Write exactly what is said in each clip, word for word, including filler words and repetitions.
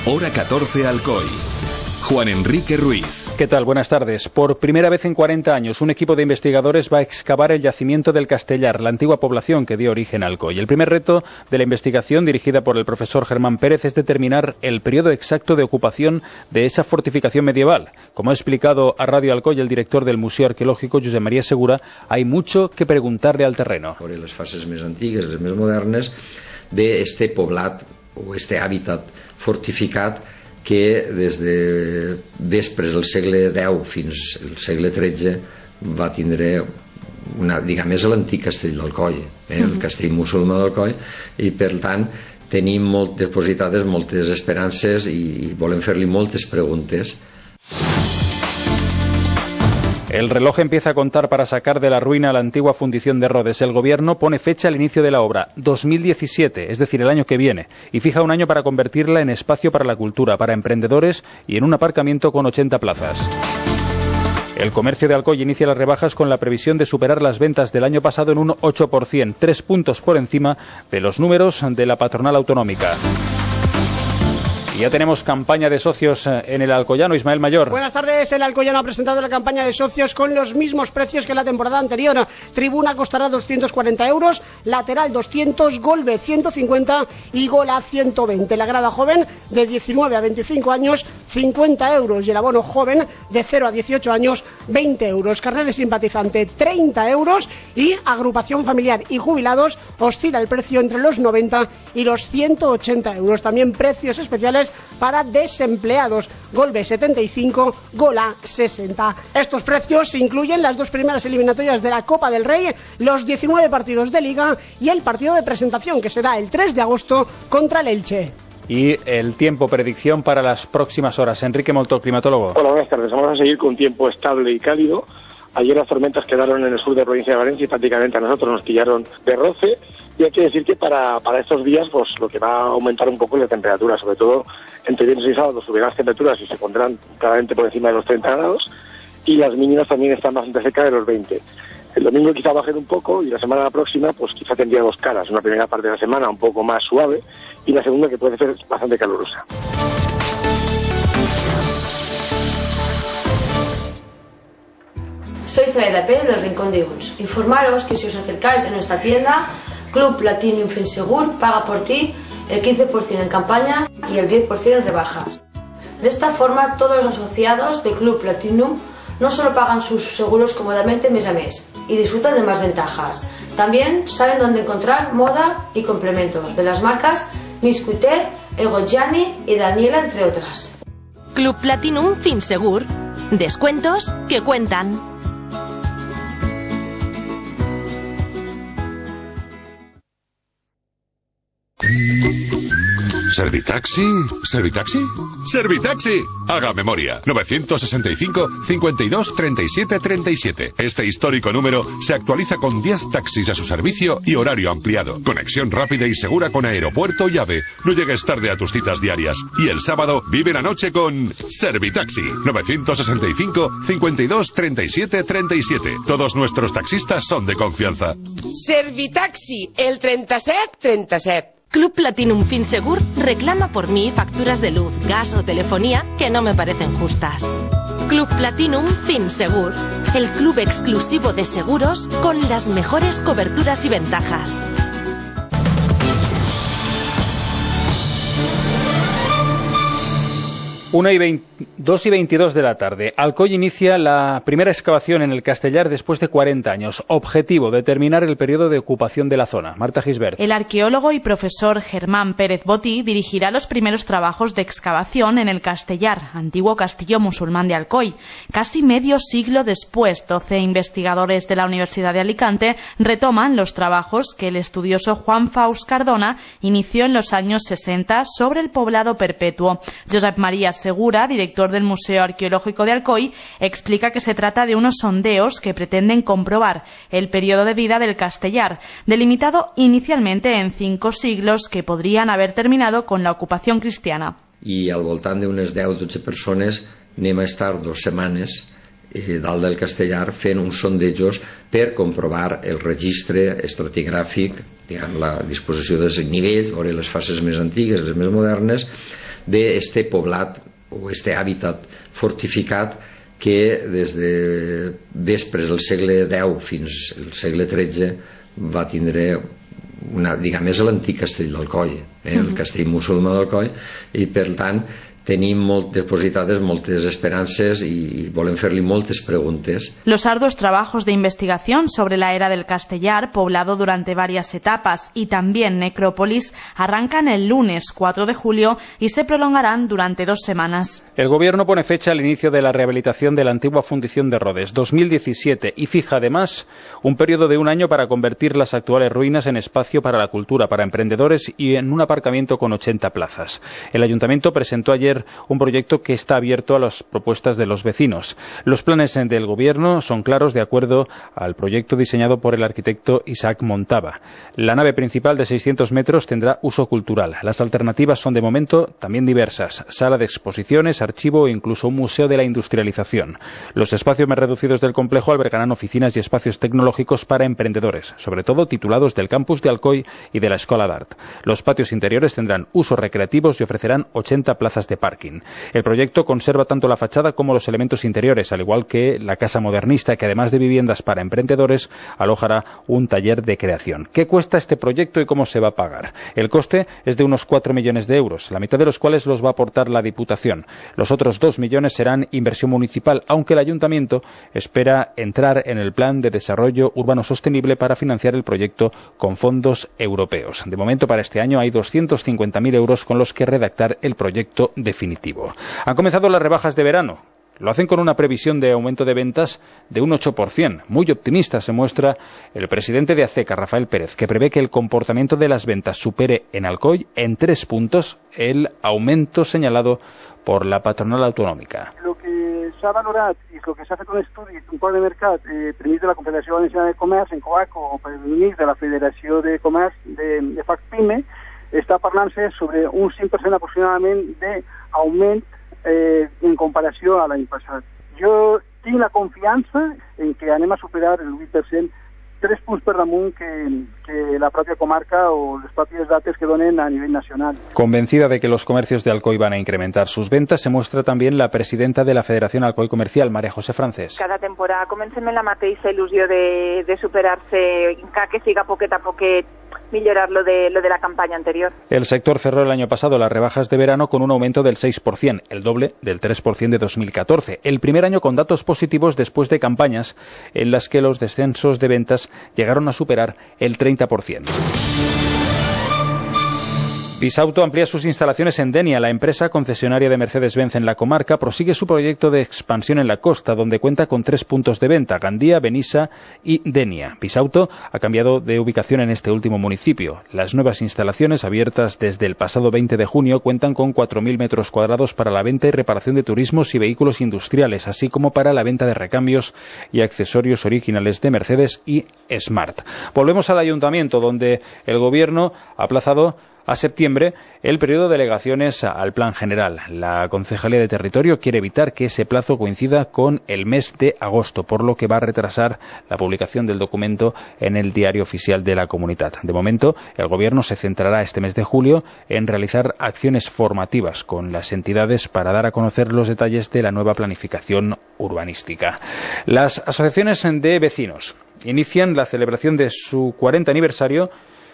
Hora catorce Alcoy. Juan Enrique Ruiz. ¿Qué tal? Buenas tardes. Por primera vez en cuarenta años, un equipo de investigadores va a excavar el yacimiento del Castellar, la antigua población que dio origen a Alcoy. El primer reto de la investigación, dirigida por el profesor Germán Pérez, es determinar el periodo exacto de ocupación de esa fortificación medieval. Como ha explicado a Radio Alcoy el director del Museo Arqueológico, Josep María Segura, hay mucho que preguntarle al terreno. Sobre les fases més antigues, les més modernes, d'este poblat o este hàbitat fortificat que des de després del segle deu fins al segle tretze va tindre una, diguem, és l'antic castell d'Alcoi, eh, el castell musulmà d'Alcoi, i per tant tenim molt depositades moltes esperances i volem fer-li moltes preguntes. El reloj empieza a contar para sacar de la ruina la antigua fundición de Rodes. El gobierno pone fecha al inicio de la obra, dos mil diecisiete, es decir, el año que viene, y fija un año para convertirla en espacio para la cultura, para emprendedores y en un aparcamiento con ochenta plazas. El comercio de Alcoy inicia las rebajas con la previsión de superar las ventas del año pasado en un ocho por ciento, tres puntos por encima de los números de la patronal autonómica. Y ya tenemos campaña de socios en el Alcoyano. Ismael Mayor. Buenas tardes. El Alcoyano ha presentado la campaña de socios con los mismos precios que la temporada anterior. Tribuna costará doscientos cuarenta euros, lateral doscientos, Golbe ciento cincuenta y Gola ciento veinte. La grada joven de diecinueve a veinticinco años, cincuenta euros. Y el abono joven de cero a dieciocho años, veinte euros. Carnet de simpatizante, treinta euros. Y agrupación familiar y jubilados oscila el precio entre los noventa y los ciento ochenta euros. También precios especiales para desempleados, Golbe setenta y cinco, Gola sesenta. Estos precios incluyen las dos primeras eliminatorias de la Copa del Rey, los diecinueve partidos de Liga y el partido de presentación, que será el tres de agosto contra el Elche. Y el tiempo, predicción para las próximas horas. Enrique Molto, climatólogo. Hola, buenas tardes. Vamos a seguir con un tiempo estable y cálido. Ayer las tormentas quedaron en el sur de la provincia de Valencia y prácticamente a nosotros nos pillaron de roce. Y hay que decir que para, para estos días pues lo que va a aumentar un poco es la temperatura, sobre todo entre viernes y sábado subirán las temperaturas y se pondrán claramente por encima de los treinta grados, y las mínimas también están bastante cerca de los veinte. El domingo quizá bajen un poco y la semana próxima pues quizá tendría dos caras, una primera parte de la semana un poco más suave y la segunda que puede ser bastante calurosa. Soy Zaida Pérez del Rincón de Uns. Informaros que si os acercáis a nuestra tienda, Club Platinum Finsegur paga por ti el quince por ciento en campaña y el diez por ciento en rebajas. De esta forma, todos los asociados de Club Platinum no solo pagan sus seguros cómodamente mes a mes y disfrutan de más ventajas, también saben dónde encontrar moda y complementos de las marcas Miscuiter, Ego Gianni y Daniela, entre otras. Club Platinum Finsegur. Descuentos que cuentan. ¿Servitaxi? ¿Servitaxi? ¡Servitaxi! Haga memoria. novecientos sesenta y cinco, cincuenta y dos, treinta y siete, treinta y siete. Este histórico número se actualiza con diez taxis a su servicio y horario ampliado. Conexión rápida y segura con aeropuerto y AVE. No llegues tarde a tus citas diarias. Y el sábado vive la noche con Servitaxi. novecientos sesenta y cinco, cincuenta y dos, treinta y siete, treinta y siete. Todos nuestros taxistas son de confianza. Servitaxi, el treinta y siete, treinta y siete. Club Platinum Finsegur reclama por mí facturas de luz, gas o telefonía que no me parecen justas. Club Platinum Finsegur, el club exclusivo de seguros con las mejores coberturas y ventajas. una y veinte, dos y veintidós de la tarde. Alcoy inicia la primera excavación en el Castellar después de cuarenta años. Objetivo, determinar el periodo de ocupación de la zona. Marta Gisbert. El arqueólogo y profesor Germán Pérez Botí dirigirá los primeros trabajos de excavación en el Castellar, antiguo castillo musulmán de Alcoy. Casi medio siglo después, doce investigadores de la Universidad de Alicante retoman los trabajos que el estudioso Juan Faust Cardona inició en los años sesenta sobre el poblado perpetuo. Josep María Segura, director del Museo Arqueológico de Alcoy, explica que se trata de unos sondeos que pretenden comprobar el periodo de vida del Castellar, delimitado inicialmente en cinco siglos que podrían haber terminado con la ocupación cristiana. I al voltant d'unes deu dotze persones anem a estar dues setmanes eh, dalt del Castellar fent uns sondejos per comprovar el registre estratigràfic, diguem, la disposició dels nivells, veure les fases més antigues, les més modernes, d'este poblat o este hàbitat fortificat que des de després del segle deu fins al segle tretze va tindre una, diguem, és l'antic castell d'Alcoi, eh? el castell musulmà d'Alcoi, i per tant tenim molt depositades moltes esperances y volem fer-li moltes preguntes. Los arduos trabajos de investigación sobre la era del Castellar, poblado durante varias etapas, y también necrópolis, arrancan el lunes cuatro de julio y se prolongarán durante dos semanas. El Gobierno pone fecha al inicio de la rehabilitación de la antigua fundición de Rodes, dos mil diecisiete, y fija además un periodo de un año para convertir las actuales ruinas en espacio para la cultura, para emprendedores y en un aparcamiento con ochenta plazas. El Ayuntamiento presentó ayer un proyecto que está abierto a las propuestas de los vecinos. Los planes del Gobierno son claros de acuerdo al proyecto diseñado por el arquitecto Isaac Montava. La nave principal de seiscientos metros tendrá uso cultural. Las alternativas son de momento también diversas: sala de exposiciones, archivo e incluso un museo de la industrialización. Los espacios más reducidos del complejo albergarán oficinas y espacios tecnológicos para emprendedores, sobre todo titulados del campus de Alcoi y de la Escola d'Art. Los patios interiores tendrán usos recreativos y ofrecerán ochenta plazas de parking. El proyecto conserva tanto la fachada como los elementos interiores, al igual que la casa modernista, que además de viviendas para emprendedores, alojará un taller de creación. ¿Qué cuesta este proyecto y cómo se va a pagar? El coste es de unos cuatro millones de euros, la mitad de los cuales los va a aportar la Diputación. Los otros dos millones serán inversión municipal, aunque el Ayuntamiento espera entrar en el Plan de Desarrollo Urbano Sostenible para financiar el proyecto con fondos europeos. De momento, para este año hay doscientos cincuenta mil euros con los que redactar el proyecto definitivo. Han comenzado las rebajas de verano. Lo hacen con una previsión de aumento de ventas de un ocho por ciento. Muy optimista se muestra el presidente de ACECA, Rafael Pérez, que prevé que el comportamiento de las ventas supere en Alcoi en tres puntos el aumento señalado por la patronal autonòmica. Lo que s'ha valorat i el que s'ha fet un estudi, un quart de mercat eh, permís de la Confederació Valenciana de Comerç, en COACO, o permís de la Federació de Comerç de, de FACPIME, està parlant-se sobre un cinc per cent aproximadament d'augment eh, en comparació a l'any passat. Jo tinc la confiança en que anem a superar el vuit per cent, tres punts per damunt que, que la pròpia comarca o les pròpies dates que donen a nivell nacional. Convencida de que los comercios de Alcoi van a incrementar sus ventas, se muestra también la presidenta de la Federación Alcoi Comercial, María José Francés. Cada temporada comencem amb la mateixa il·lusió de, de superar-se, que siga poquet a poquet millorar lo de, lo de la campaña anterior. El sector cerró el año pasado las rebajas de verano con un aumento del seis por ciento, el doble del tres por ciento de dos mil catorce. El primer año con datos positivos después de campañas en las que los descensos de ventas llegaron a superar el treinta por ciento. Bisauto amplía sus instalaciones en Denia. La empresa concesionaria de Mercedes-Benz en la comarca prosigue su proyecto de expansión en la costa, donde cuenta con tres puntos de venta: Gandía, Benissa y Denia. Bisauto ha cambiado de ubicación en este último municipio. Las nuevas instalaciones, abiertas desde el pasado veinte de junio, cuentan con cuatro mil metros cuadrados para la venta y reparación de turismos y vehículos industriales, así como para la venta de recambios y accesorios originales de Mercedes y Smart. Volvemos al ayuntamiento, donde el gobierno ha aplazado a septiembre el periodo de alegaciones al Plan General. La Concejalía de Territorio quiere evitar que ese plazo coincida con el mes de agosto, por lo que va a retrasar la publicación del documento en el Diario Oficial de la Comunidad. De momento, el Gobierno se centrará este mes de julio en realizar acciones formativas con las entidades para dar a conocer los detalles de la nueva planificación urbanística. Las asociaciones de vecinos inician la celebración de su cuarenta aniversario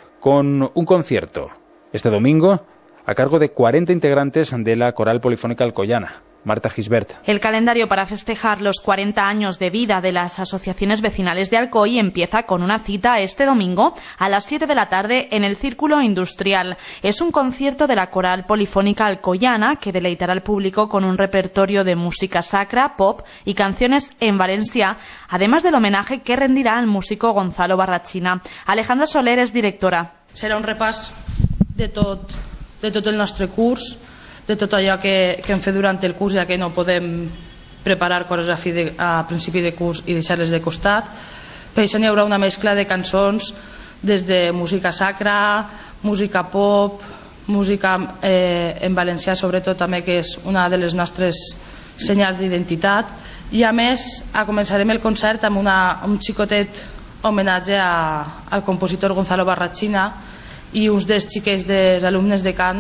con un concierto este domingo a cargo de cuarenta integrantes de la Coral Polifónica Alcoyana. Marta Gisbert. El calendario para festejar los cuarenta años de vida de las asociaciones vecinales de Alcoi empieza con una cita este domingo a las siete de la tarde en el Círculo Industrial. Es un concierto de la Coral Polifónica Alcoyana que deleitará al público con un repertorio de música sacra, pop y canciones en valencià, además del homenaje que rendirá al músico Gonzalo Barrachina. Alejandra Soler es directora. Serà un repàs de tot, de tot el nostre curs, de tot allò que, que hem fet durant el curs, ja que no podem preparar coses a, fi de, a principi de curs i deixar-les de costat. Per això n'hi haurà una mescla de cançons des de música sacra, música pop, música eh, en valencià sobretot també, que és una de les nostres senyals d'identitat, i a més començarem el concert amb una, un xicotet homenatge a, al compositor Gonzalo Barrachina i uns dels xiquets dels alumnes de cant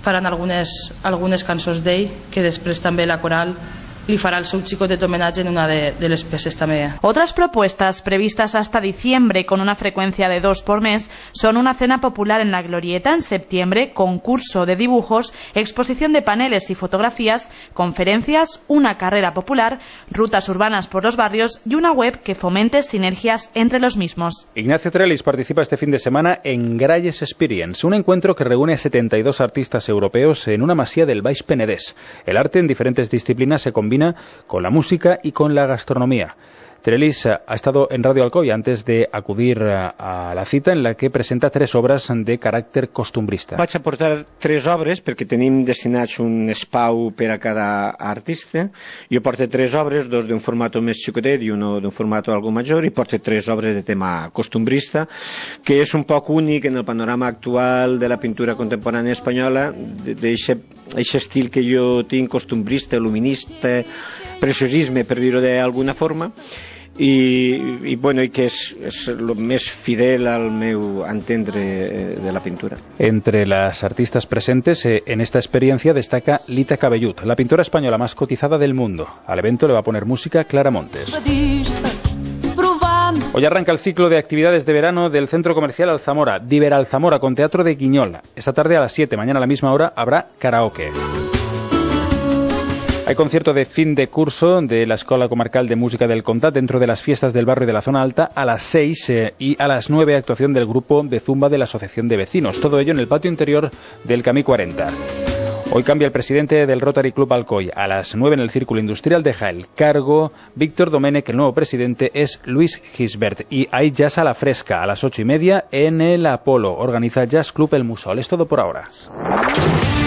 faran algunes, algunes cançons d'ell, que després també la coral li farà el seu xicotet homenatge en una de, de les peces també. Otras propuestas previstas hasta diciembre con una frecuencia de dos por mes son una cena popular en la Glorieta en septiembre, concurso de dibujos, exposición de paneles y fotografías, conferencias, una carrera popular, rutas urbanas por los barrios y una web que fomente sinergias entre los mismos. Ignacio Trellis participa este fin de semana en Gralles Experience, un encuentro que reúne a setenta y dos artistas europeos en una masía del Baix Penedès. El arte en diferentes disciplinas se combina con la música y con la gastronomía. Trellis ha estado en Radio Alcoy antes de acudir a la cita en la que presenta tres obres de caràcter costumbrista. Vaig aportar tres obres perquè tenim destinats un espau per a cada artista. Jo porto tres obres, dos d'un format més xicotet i un d'un format algo major, i porto tres obres de tema costumbrista, que és un poc únic en el panorama actual de la pintura contemporània espanyola, d'aquest estil que jo tinc, costumbrista, luminista, preciosisme, per dir-ho d'alguna forma, y, y bueno, y que es, es lo més fidel al meu entendre de la pintura. Entre las artistas presentes eh, en esta experiencia destaca Lita Cabellut, la pintora española más cotizada del mundo. Al evento le va a poner música Clara Montes. Hoy arranca el ciclo de actividades de verano del Centro Comercial Alzamora, Diver Alzamora, con teatro de Guiñol. Esta tarde a las siete, mañana a la misma hora, habrá karaoke. Hay concierto de fin de curso de la Escola Comarcal de Música del Comtat dentro de las fiestas del barrio de la Zona Alta a las seis eh, y a las nueve actuación del grupo de Zumba de la Asociación de Vecinos. Todo ello en el patio interior del Camí cuarenta. Hoy cambia el presidente del Rotary Club Alcoy. A las nueve en el Círculo Industrial deja el cargo Víctor Domènech. El nuevo presidente es Luis Gisbert. Y hay jazz a la fresca a las ocho y media en el Apolo. Organiza Jazz Club El Musol. Es todo por ahora.